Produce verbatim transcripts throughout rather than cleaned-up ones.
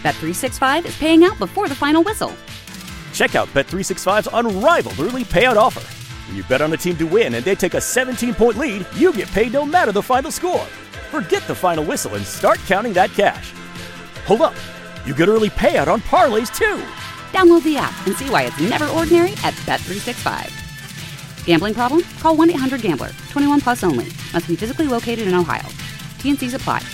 Bet three sixty-five is paying out before the final whistle. Check out Bet three sixty-five's unrivaled early payout offer. When you bet on a team to win and they take a seventeen-point lead, you get paid no matter the final score. Forget the final whistle and start counting that cash. Hold up. You get early payout on parlays, too. Download the app and see why it's never ordinary at Bet three sixty-five. Gambling problem? Call one eight hundred gambler. twenty-one plus only. Must be physically located in Ohio. T N Cs apply.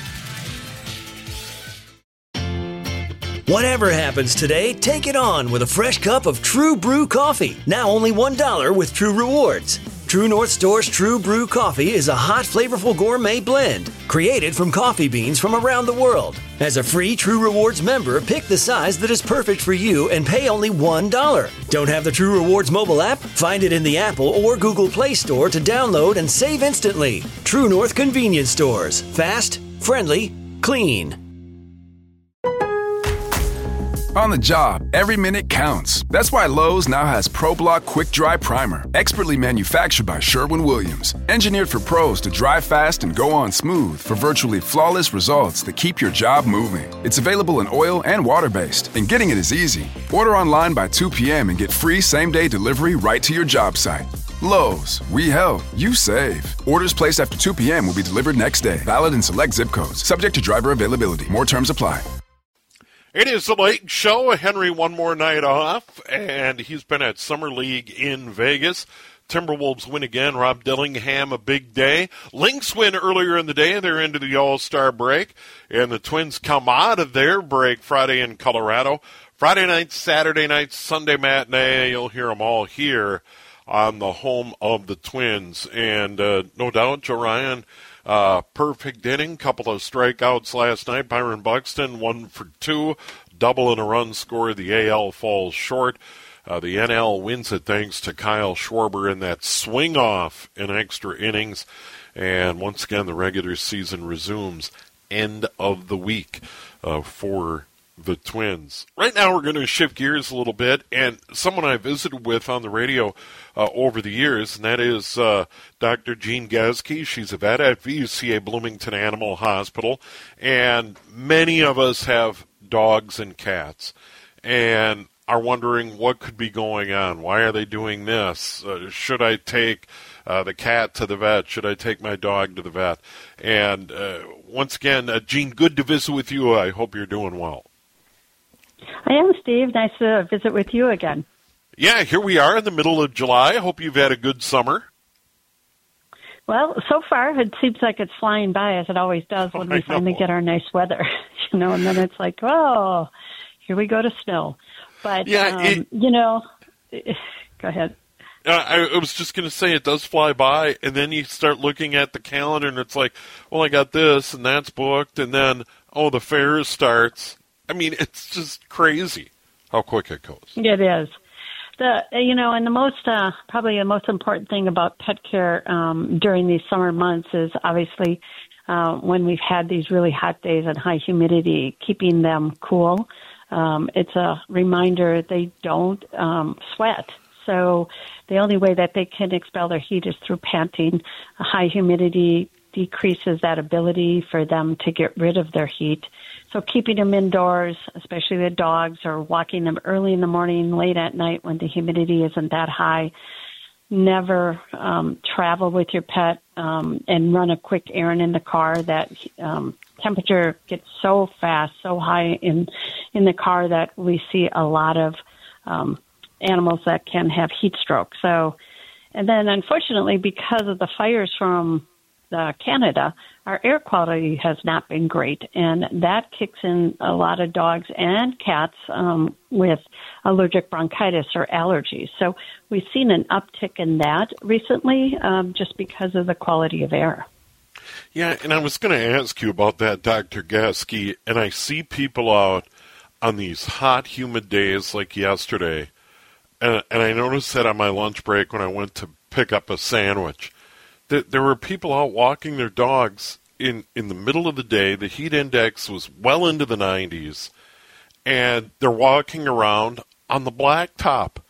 Whatever happens today, take it on with a fresh cup of True Brew coffee. Now only one dollar with True Rewards. True North Store's True Brew coffee is a hot, flavorful gourmet blend created from coffee beans from around the world. As a free True Rewards member, pick the size that is perfect for you and pay only one dollar. Don't have the True Rewards mobile app? Find it in the Apple or Google Play Store to download and save instantly. True North Convenience Stores. Fast, friendly, clean. On the job, every minute counts. That's why Lowe's now has ProBlock Quick Dry Primer, expertly manufactured by Sherwin-Williams. Engineered for pros to dry fast and go on smooth for virtually flawless results that keep your job moving. It's available in oil and water-based, and getting it is easy. Order online by two p.m. and get free same-day delivery right to your job site. Lowe's, we help, you save. Orders placed after two p.m. will be delivered next day. Valid in select zip codes. Subject to driver availability. More terms apply. It is the Lake Show. Henry one more night off, and he's been at Summer League in Vegas. Timberwolves win again. Rob Dillingham, a big day. Lynx win earlier in the day. They're into the All-Star break, and the Twins come out of their break Friday in Colorado. Friday night, Saturday night, Sunday matinee. You'll hear them all here on the home of the Twins. And uh, no doubt, Joe Ryan, Uh, perfect inning, couple of strikeouts last night. Byron Buxton, one for two, double in a run score. The A L falls short. Uh, the N L wins it thanks to Kyle Schwarber in that swing off in extra innings. And once again, the regular season resumes end of the week uh, for the Twins. Right now, we're going to shift gears a little bit, and someone I visited with on the radio uh, over the years, and that is uh, Doctor Jean Geske. She's a vet at V U C A Bloomington Animal Hospital, and many of us have dogs and cats, and are wondering what could be going on. Why are they doing this? Uh, should I take uh, the cat to the vet? Should I take my dog to the vet? And uh, once again, uh, Jean, good to visit with you. I hope you're doing well. I am, Steve. Nice to visit with you again. Yeah, here we are in the middle of July. I hope you've had a good summer. Well, so far it seems like it's flying by, as it always does when we finally get our nice weather. You know, and then it's like, oh, here we go to snow. But, yeah, um, it, you know, go ahead. Uh, I, I was just going to say it does fly by, and then you start looking at the calendar, and it's like, well, I got this, and that's booked, and then, oh, the fair starts. I mean, it's just crazy how quick it goes. It is. The you know, and the most uh, probably the most important thing about pet care um, during these summer months is obviously uh, when we've had these really hot days and high humidity, keeping them cool. Um, it's a reminder they don't um, sweat. So the only way that they can expel their heat is through panting. High humidity decreases that ability for them to get rid of their heat. So keeping them indoors, especially the dogs, or walking them early in the morning, late at night when the humidity isn't that high. Never um, travel with your pet um, and run a quick errand in the car. That um, temperature gets so fast, so high in in the car that we see a lot of um, animals that can have heat stroke. So, and then unfortunately, because of the fires from Uh, Canada, our air quality has not been great, and that kicks in a lot of dogs and cats um, with allergic bronchitis or allergies. So we've seen an uptick in that recently um, just because of the quality of air. Yeah, and I was going to ask you about that, Doctor Geske, and I see people out on these hot, humid days like yesterday, and, and I noticed that on my lunch break when I went to pick up a sandwich. There were people out walking their dogs in, in the middle of the day. The heat index was well into the nineties, and they're walking around on the blacktop.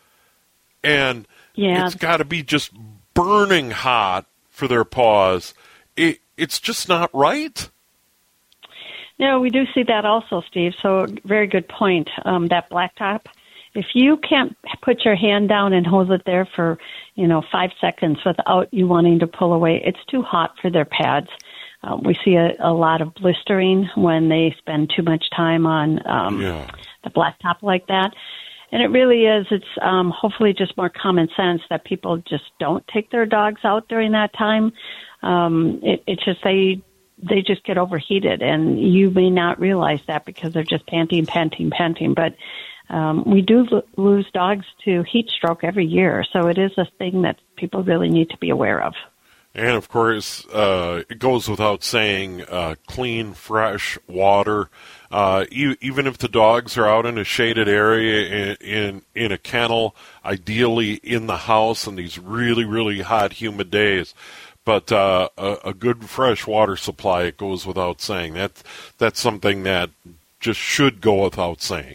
And yeah. It's got to be just burning hot for their paws. It, it's just not right. Yeah, we do see that also, Steve. So very good point. Um, that blacktop, if you can't put your hand down and hold it there for, you know, five seconds without you wanting to pull away, it's too hot for their pads. Um, we see a, a lot of blistering when they spend too much time on um, yeah. the blacktop like that. And it really is, it's um, hopefully just more common sense that people just don't take their dogs out during that time. Um, it, it's just they they just get overheated, and you may not realize that because they're just panting, panting, panting. But um, we do lo- lose dogs to heat stroke every year, so it is a thing that people really need to be aware of. And, of course, uh, it goes without saying, uh, clean, fresh water. Uh, e- even if the dogs are out in a shaded area in, in in a kennel, ideally in the house in these really, really hot, humid days. But uh, a, a good fresh water supply, it goes without saying. That, that's something that just should go without saying.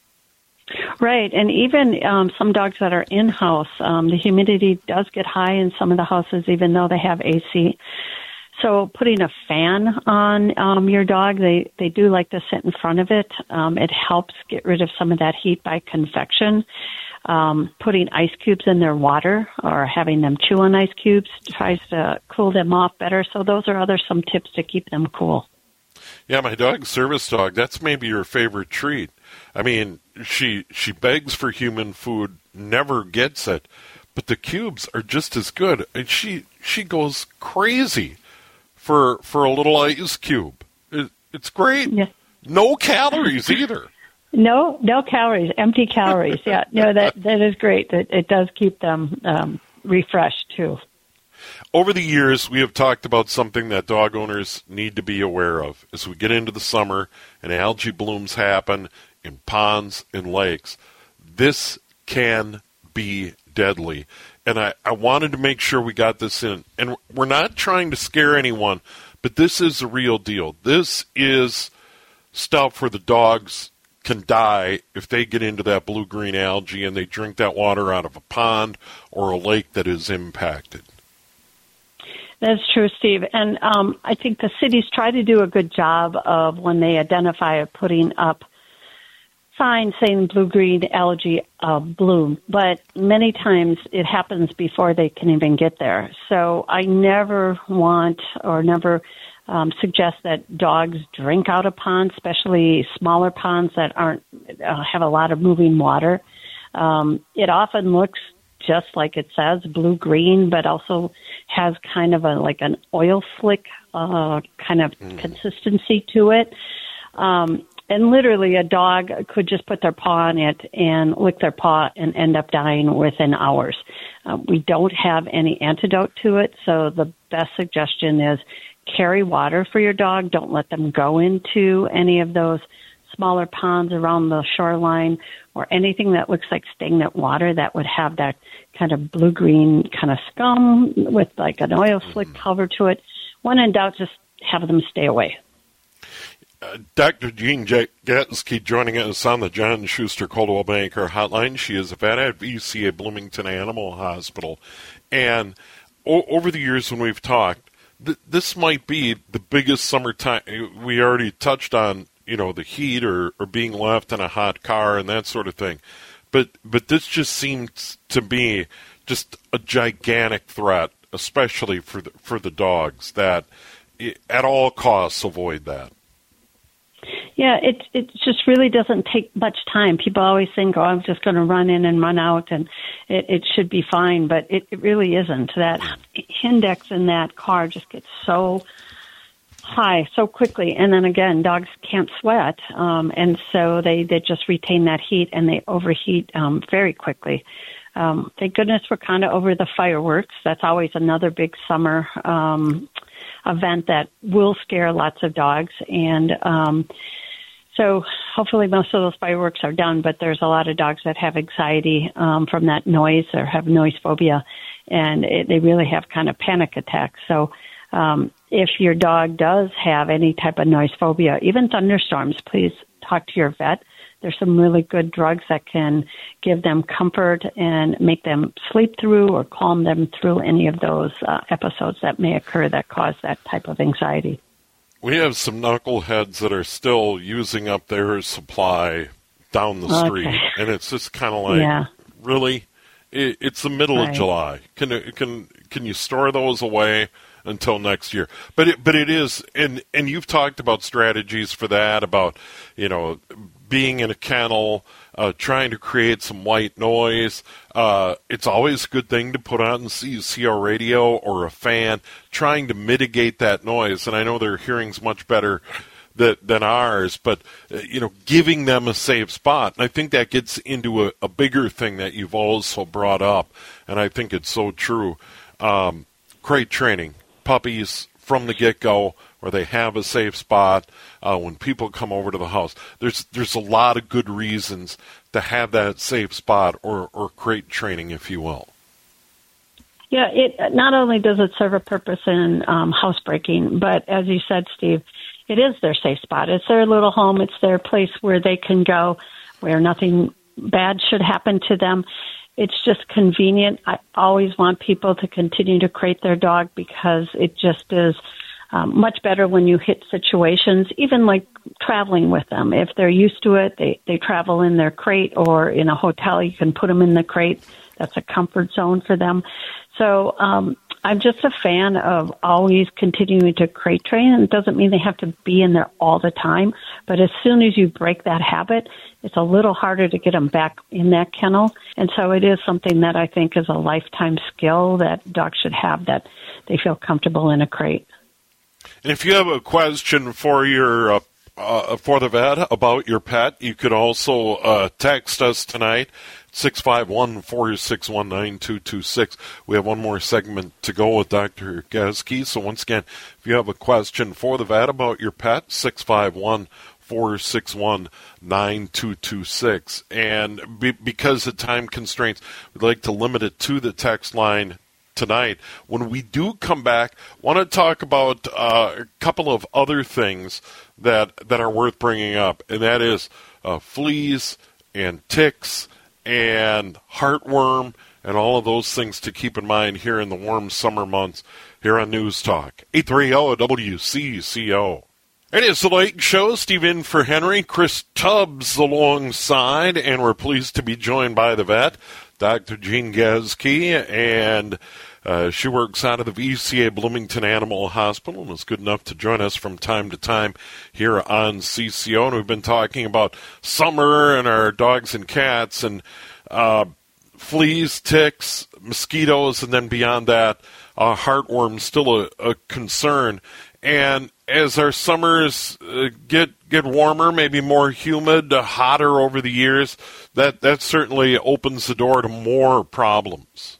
Right, and even um, some dogs that are in-house, um, the humidity does get high in some of the houses, even though they have A C. So putting a fan on um, your dog, they, they do like to sit in front of it. Um, it helps get rid of some of that heat by convection. Um, putting ice cubes in their water or having them chew on ice cubes tries to cool them off better. So those are other some tips to keep them cool. Yeah, my dog's service dog, that's maybe her favorite treat. I mean, she she begs for human food, never gets it, but the cubes are just as good. And she she goes crazy for for a little ice cube. It, it's great. Yeah. No calories either. No, no calories, empty calories. Yeah, no, that that is great. It, it does keep them um, refreshed too. Over the years, we have talked about something that dog owners need to be aware of. As we get into the summer and algae blooms happen in ponds and lakes, this can be deadly. And I, I wanted to make sure we got this in. And we're not trying to scare anyone, but this is the real deal. This is stuff where the dogs can die if they get into that blue-green algae and they drink that water out of a pond or a lake that is impacted. That's true, Steve. And um, I think the cities try to do a good job of when they identify of putting up signs saying blue-green algae uh, bloom, but many times it happens before they can even get there. So I never want or never um, suggest that dogs drink out of ponds, especially smaller ponds that aren't uh, have a lot of moving water. Um, it often looks just like it says, blue-green, but also has kind of a like an oil slick uh, kind of mm. consistency to it. Um, and literally a dog could just put their paw on it and lick their paw and end up dying within hours. Uh, we don't have any antidote to it, so the best suggestion is carry water for your dog. Don't let them go into any of those smaller ponds around the shoreline or anything that looks like stagnant water that would have that kind of blue-green kind of scum with like an oil slick mm-hmm. cover to it. When in doubt, just have them stay away. Uh, Doctor Jean Gatsky joining us on the John Schuster Coldwell Banker Hotline. She is a vet at V C A Bloomington Animal Hospital. And o- over the years when we've talked, th- this might be the biggest summertime. We already touched on, you know, the heat or, or being left in a hot car and that sort of thing. But but this just seems to me just a gigantic threat, especially for the, for the dogs, that it, at all costs avoid that. Yeah, it it just really doesn't take much time. People always think, oh, I'm just going to run in and run out, and it, it should be fine, but it, it really isn't. That index in that car just gets so high so quickly, and then again, dogs can't sweat, um, and so they, they just retain that heat, and they overheat um, very quickly. Um, thank goodness we're kind of over the fireworks. That's always another big summer um, event that will scare lots of dogs, and um, so hopefully most of those fireworks are done, but there's a lot of dogs that have anxiety um, from that noise or have noise phobia, and it, they really have kind of panic attacks. So um, if your dog does have any type of noise phobia, even thunderstorms, please talk to your vet. There's some really good drugs that can give them comfort and make them sleep through or calm them through any of those uh, episodes that may occur that cause that type of anxiety. we have some knuckleheads that are still using up their supply down the street, okay. and it's just kind of like, yeah. really, it, it's the middle right. of July. Can can can you store those away until next year? But it, but it is, and and you've talked about strategies for that, about, you know, being in a kennel, uh, trying to create some white noise. Uh, it's always a good thing to put on C C R radio or a fan, trying to mitigate that noise. And I know their hearing's much better that, than ours, but, uh, you know, giving them a safe spot. And I think that gets into a, a bigger thing that you've also brought up, and I think it's so true. Um, crate training, puppies from the get-go, where they have a safe spot uh, when people come over to the house. There's there's a lot of good reasons to have that safe spot, or, or crate training, if you will. Yeah, it not only does it serve a purpose in um, housebreaking, but as you said, Steve, it is their safe spot. It's their little home. It's their place where they can go, where nothing bad should happen to them. It's just convenient. I always want people to continue to crate their dog, because it just is um, much better when you hit situations, even like traveling with them. If they're used to it, they, they travel in their crate, or in a hotel, you can put them in the crate. That's a comfort zone for them. So um, I'm just a fan of always continuing to crate train. And it doesn't mean they have to be in there all the time, but as soon as you break that habit, it's a little harder to get them back in that kennel. And so it is something that I think is a lifetime skill that dogs should have, that they feel comfortable in a crate. And if you have a question for your uh, uh, for the vet about your pet, you could also uh, text us tonight, six five one, four six one, nine two two six. We have one more segment to go with Doctor Gezke. So once again, if you have a question for the vet about your pet, six five one, four six one, nine two two six. And be, because of time constraints, we'd like to limit it to the text line tonight. When we do come back, want to talk about uh, a couple of other things that that are worth bringing up, and that is uh, fleas and ticks and heartworm and all of those things to keep in mind here in the warm summer months here on News Talk eight thirty W C C O. It is the Lake Show. Steve in for Henry. Chris Tubbs alongside, and we're pleased to be joined by the vet, Doctor Jean Gezke, and uh, she works out of the V C A Bloomington Animal Hospital and is good enough to join us from time to time here on C C O. And we've been talking about summer and our dogs and cats, and uh, fleas, ticks, mosquitoes, and then beyond that, uh, heartworm still a, a concern. And as our summers uh, get get warmer, maybe more humid, uh, hotter over the years, that, that certainly opens the door to more problems.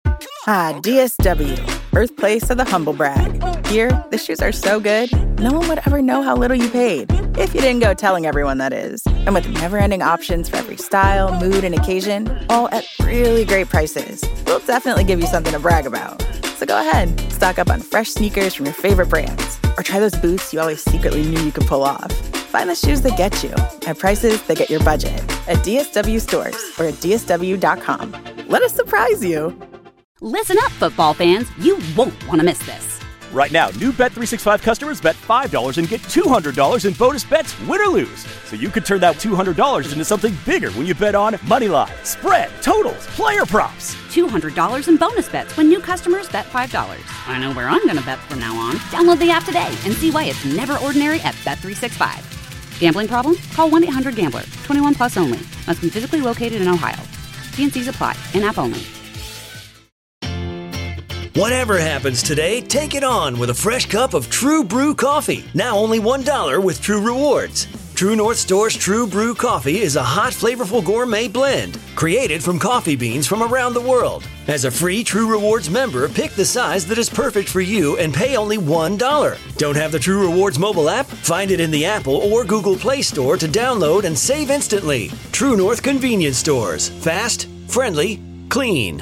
Ah, D S W, birthplace of the humble brag. Here, the shoes are so good, no one would ever know how little you paid, if you didn't go telling everyone, that is. And with never-ending options for every style, mood, and occasion, all at really great prices, we'll definitely give you something to brag about. So go ahead, stock up on fresh sneakers from your favorite brands, or try those boots you always secretly knew you could pull off. Find the shoes that get you at prices that get your budget at D S W stores or at D S W dot com. Let us surprise you. Listen up, football fans. You won't want to miss this. Right now, new Bet three sixty-five customers bet five dollars and get two hundred dollars in bonus bets, win or lose. So you could turn that two hundred dollars into something bigger when you bet on money line, spread, totals, player props. two hundred dollars in bonus bets when new customers bet five dollars. I know where I'm going to bet from now on. Download the app today and see why it's never ordinary at Bet three sixty-five. Gambling problem? Call one eight hundred gambler. twenty-one plus only. Must be physically located in Ohio. T N Cs apply. In-app only. Whatever happens today, take it on with a fresh cup of True Brew coffee. Now only one dollar with True Rewards. True North Store's True Brew coffee is a hot, flavorful gourmet blend created from coffee beans from around the world. As a free True Rewards member, pick the size that is perfect for you and pay only one dollar. Don't have the True Rewards mobile app? Find it in the Apple or Google Play Store to download and save instantly. True North Convenience Stores. Fast, friendly, clean.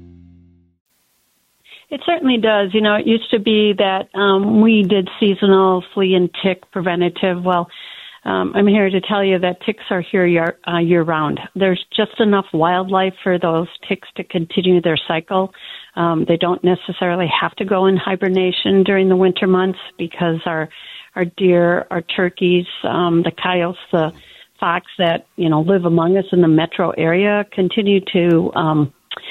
It certainly does. You know, it used to be that um, we did seasonal flea and tick preventative. Well, um, I'm here to tell you that ticks are here year, uh, year-round. There's just enough wildlife for those ticks to continue their cycle Um, they don't necessarily have to go in hibernation during the winter months because our our deer, our turkeys, um, the coyotes, the fox that, you know, live among us in the metro area continue to um,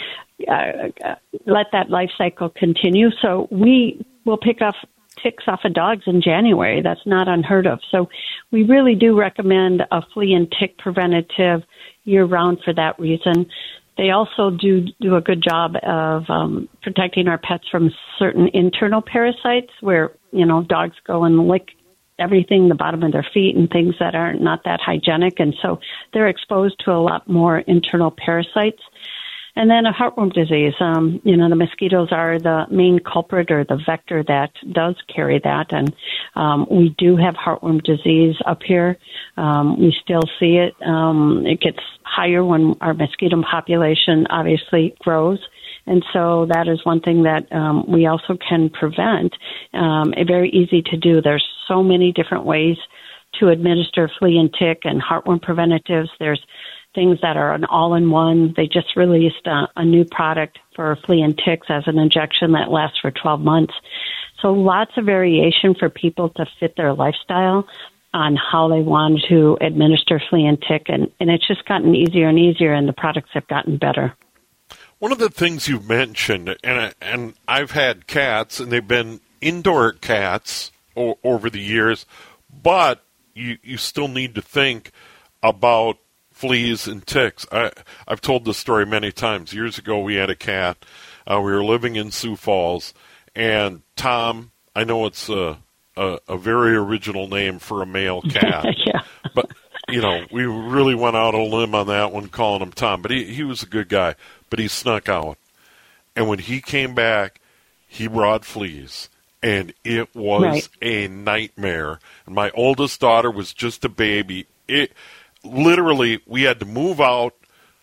uh, let that life cycle continue. So we will pick off ticks off of dogs in January. That's not unheard of. So we really do recommend a flea and tick preventative year-round for that reason. They also do do a good job of um, protecting our pets from certain internal parasites where, you know, dogs go and lick everything, the bottom of their feet and things that are not that hygienic. And so they're exposed to a lot more internal parasites. And then a heartworm disease. Um, you know, the mosquitoes are the main culprit or the vector that does carry that. And um, we do have heartworm disease up here. Um, we still see it. Um, it gets higher when our mosquito population obviously grows. And so that is one thing that um, we also can prevent. Um, it's very easy to do. There's so many different ways to administer flea and tick and heartworm preventatives. There's things that are an all-in-one. They just released a, a new product for flea and ticks as an injection that lasts for twelve months. So lots of variation for people to fit their lifestyle on how they want to administer flea and tick. And, and it's just gotten easier and easier, and the products have gotten better. One of the things you've mentioned, and and I've had cats, and they've been indoor cats o- over the years, but you, you still need to think about fleas and ticks. I, I've told this story many times. Years ago, we had a cat. Uh, we were living in Sioux Falls, and Tom, I know it's a, a, a very original name for a male cat, yeah. but, you know, we really went out on a limb on that one calling him Tom, but he, he was a good guy, but he snuck out. And when he came back, he brought fleas, and it was right. a nightmare. And my oldest daughter was just a baby. It Literally, we had to move out,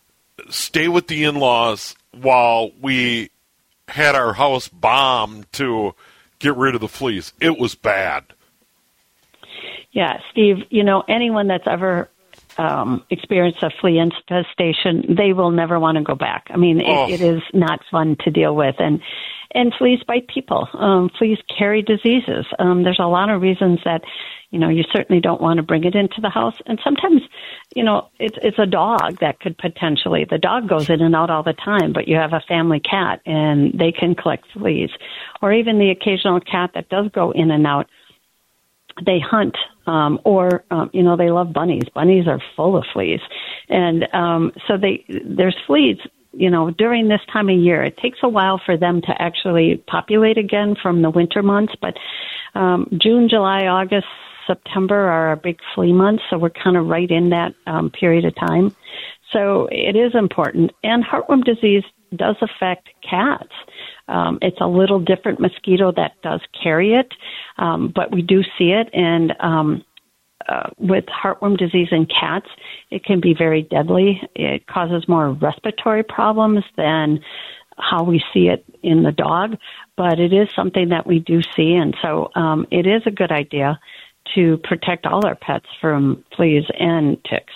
stay with the in-laws while we had our house bombed to get rid of the fleas. It was bad. Yeah, Steve, you know, anyone that's ever um, experienced a flea infestation, they will never want to go back. I mean, oh. it, it is not fun to deal with. And and fleas bite people. Um, fleas carry diseases. Um, there's a lot of reasons that, you know, you certainly don't want to bring it into the house. And sometimes, you know, it's it's a dog that could potentially, the dog goes in and out all the time, but you have a family cat and they can collect fleas. Or even the occasional cat that does go in and out, they hunt, um, or, um, you know, they love bunnies. Bunnies are full of fleas. And um, so they there's fleas, you know, during this time of year. It takes a while for them to actually populate again from the winter months, but um, June, July, August, September are our big flea months, so we're kind of right in that um, period of time. So it is important. And heartworm disease does affect cats. Um, it's a little different mosquito that does carry it, um, but we do see it. And um, uh, with heartworm disease in cats, it can be very deadly. It causes more respiratory problems than how we see it in the dog, but it is something that we do see. And so um, it is a good idea to protect all our pets from fleas and ticks.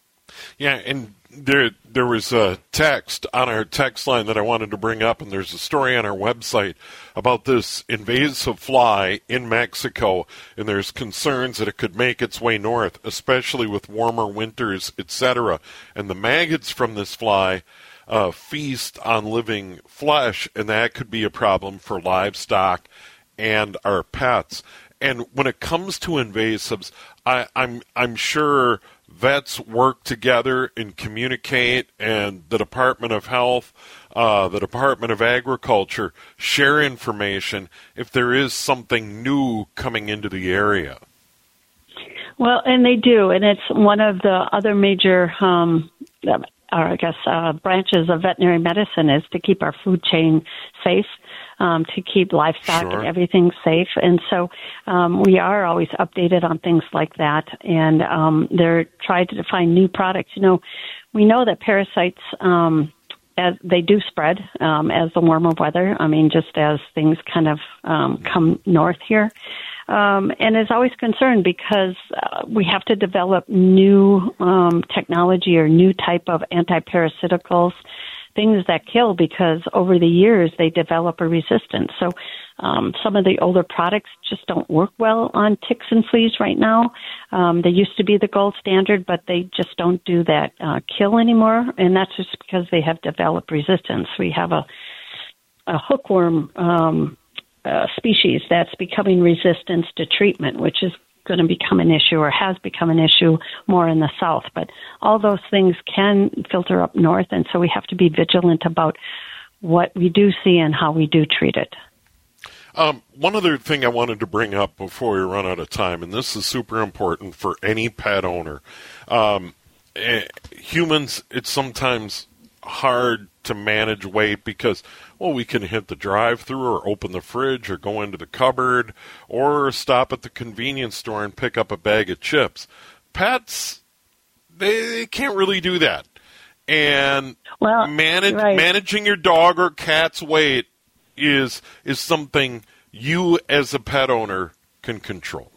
Yeah, and there there was a text on our text line that I wanted to bring up, and there's a story on our website about this invasive fly in Mexico, and there's concerns that it could make its way north, especially with warmer winters, et cetera. And the maggots from this fly uh, feast on living flesh, and that could be a problem for livestock and our pets. And when it comes to invasives, I, I'm I'm sure vets work together and communicate, and the Department of Health, uh, the Department of Agriculture share information if there is something new coming into the area. Well, and they do, and it's one of the other major, um, or I guess, uh, branches of veterinary medicine is to keep our food chain safe. Um, to keep livestock Sure. and everything safe. And so um, we are always updated on things like that. And um, they're trying to find new products. You know, we know that parasites, um, as they do spread um, as the warmer weather. I mean, just as things kind of um, come north here. Um, and is always concerned because uh, we have to develop new um, technology or new type of antiparasiticals things that kill because over the years they develop a resistance. So um, some of the older products just don't work well on ticks and fleas right now. Um, they used to be the gold standard, but they just don't do that uh, kill anymore, and that's just because they have developed resistance. We have a, a hookworm um, uh, species that's becoming resistant to treatment, which is going to become an issue or has become an issue more in the south. But all those things can filter up north, and so we have to be vigilant about what we do see and how we do treat it. Um, one other thing I wanted to bring up before we run out of time, and this is super important for any pet owner. Um, eh, humans, it's sometimes hard to manage weight because, well, we can hit the drive-thru or open the fridge or go into the cupboard or stop at the convenience store and pick up a bag of chips. Pets, they, they can't really do that. And well, manage, right. managing your dog or cat's weight is is something you as a pet owner can control.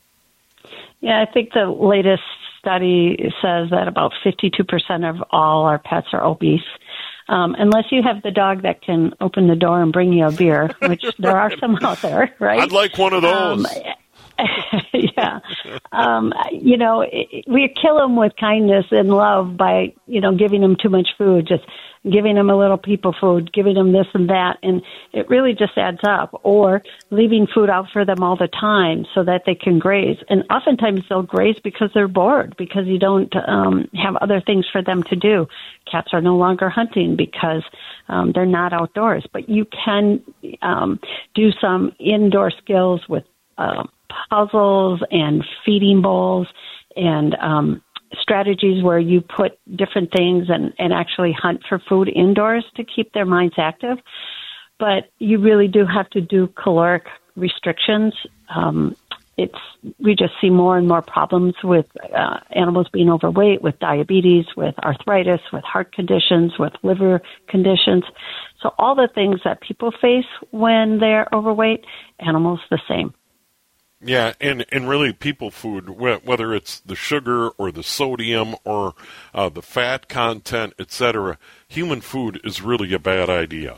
Yeah, I think the latest study says that about fifty-two percent of all our pets are obese. Um, unless you have the dog that can open the door and bring you a beer, which there are some out there, right? I'd like one of those. Um, yeah. Um, you know, it, we kill them with kindness and love by, you know, giving them too much food, just giving them a little people food, giving them this and that, and it really just adds up. Or leaving food out for them all the time so that they can graze. And oftentimes they'll graze because they're bored, because you don't um, have other things for them to do. Cats are no longer hunting because um, they're not outdoors. But you can um, do some indoor skills with uh, puzzles and feeding bowls and um, strategies where you put different things and, and actually hunt for food indoors to keep their minds active. But you really do have to do caloric restrictions. Um, it's we just see more and more problems with uh, animals being overweight, with diabetes, with arthritis, with heart conditions, with liver conditions. So all the things that people face when they're overweight, animals the same. Yeah, and, and really people food, whether it's the sugar or the sodium or uh, the fat content, et cetera, human food is really a bad idea.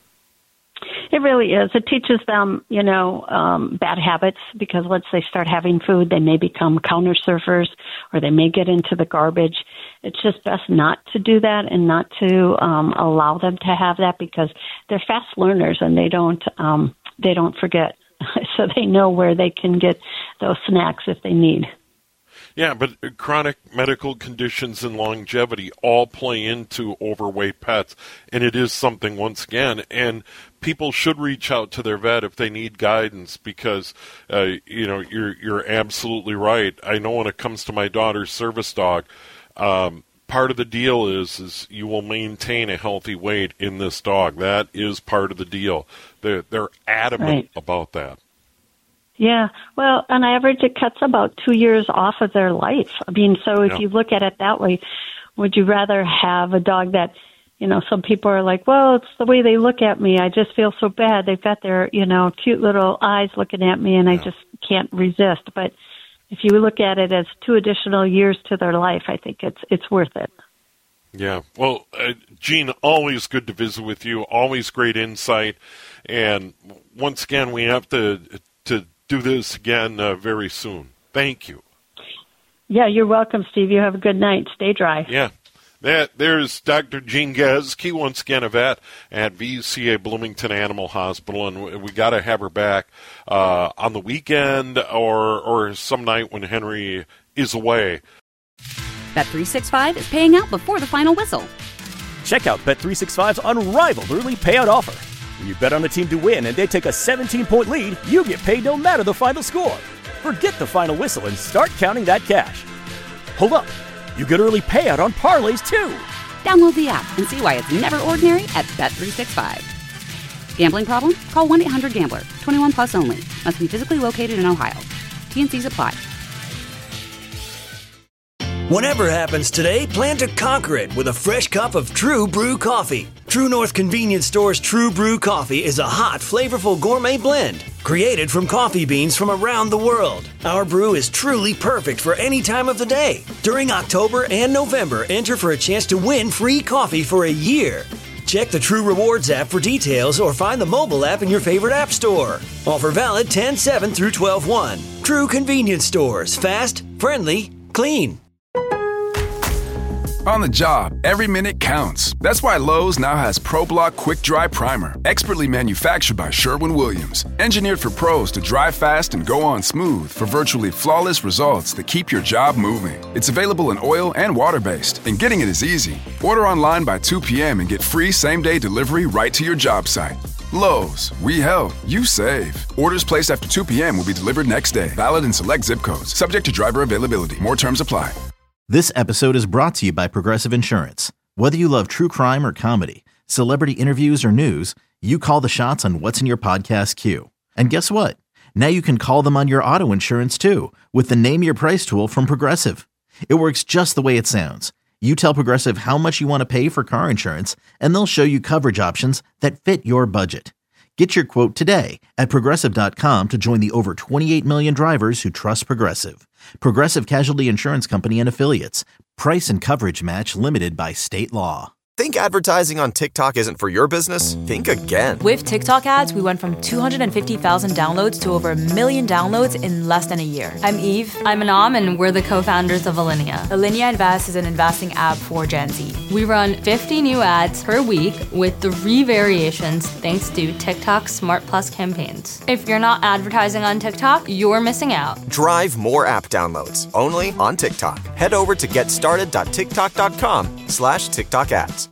It really is. It teaches them, you know, um, bad habits, because once they start having food, they may become counter surfers or they may get into the garbage. It's just best not to do that and not to um, allow them to have that, because they're fast learners and they don't um, they don't forget. So they know where they can get those snacks if they need. Yeah, but chronic medical conditions and longevity all play into overweight pets, and it is something, once again, and people should reach out to their vet if they need guidance, because, uh, you know, you're you're absolutely right. I know when it comes to my daughter's service dog, um, part of the deal is is you will maintain a healthy weight in this dog. That is part of the deal. They're, they're adamant right. about that. Yeah, well, on average, it cuts about two years off of their life. I mean, so if yeah. you look at it that way, would you rather have a dog that, you know, some people are like, well, it's the way they look at me. I just feel so bad. They've got their, you know, cute little eyes looking at me, and yeah. I just can't resist. But if you look at it as two additional years to their life, I think it's it's worth it. Yeah. Well, uh, Jean, always good to visit with you. Always great insight. And once again, we have to to do this again uh, very soon. Thank you. Yeah, you're welcome, Steve. You have a good night. Stay dry. Yeah. That, there's Doctor Jean Gezke, once again a vet at V C A Bloomington Animal Hospital, and we, we got to have her back uh, on the weekend or or some night when Henry is away. Bet three sixty-five is paying out before the final whistle. Check out Bet three sixty-five's unrivaled early payout offer. When you bet on a team to win and they take a seventeen-point lead, you get paid no matter the final score. Forget the final whistle and start counting that cash. Hold up. You get early payout on parlays, too. Download the app and see why it's never ordinary at Bet three sixty-five. Gambling problem? Call one eight hundred gambler. twenty-one plus only. Must be physically located in Ohio. T and C's apply. Whatever happens today, plan to conquer it with a fresh cup of True Brew coffee. True North Convenience Store's True Brew coffee is a hot, flavorful gourmet blend created from coffee beans from around the world. Our brew is truly perfect for any time of the day. During October and November, enter for a chance to win free coffee for a year. Check the True Rewards app for details or find the mobile app in your favorite app store. Offer valid ten seven through twelve one. True convenience stores. Fast, friendly, clean. On the job, every minute counts. That's why Lowe's now has ProBlock Quick Dry Primer, expertly manufactured by Sherwin-Williams. Engineered for pros to dry fast and go on smooth for virtually flawless results that keep your job moving. It's available in oil and water-based, and getting it is easy. Order online by two p.m. and get free same-day delivery right to your job site. Lowe's, we help, you save. Orders placed after two p.m. will be delivered next day. Valid in select zip codes. Subject to driver availability. More terms apply. This episode is brought to you by Progressive Insurance. Whether you love true crime or comedy, celebrity interviews or news, you call the shots on what's in your podcast queue. And guess what? Now you can call them on your auto insurance too with the Name Your Price tool from Progressive. It works just the way it sounds. You tell Progressive how much you want to pay for car insurance, and they'll show you coverage options that fit your budget. Get your quote today at Progressive dot com to join the over twenty-eight million drivers who trust Progressive. Progressive Casualty Insurance Company and Affiliates. Price and coverage match limited by state law. Think advertising on TikTok isn't for your business? Think again. With TikTok ads, we went from two hundred fifty thousand downloads to over a million downloads in less than a year. I'm Eve. I'm Anam, and we're the co-founders of Alinea. Alinea Invest is an investing app for Gen Z. We run fifty new ads per week with three variations thanks to TikTok's Smart Plus campaigns. If you're not advertising on TikTok, you're missing out. Drive more app downloads only on TikTok. Head over to getstarted dot tiktok dot com slash TikTok ads.